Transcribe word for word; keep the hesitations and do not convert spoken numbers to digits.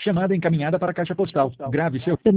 Chamada encaminhada para a caixa postal. Grave seu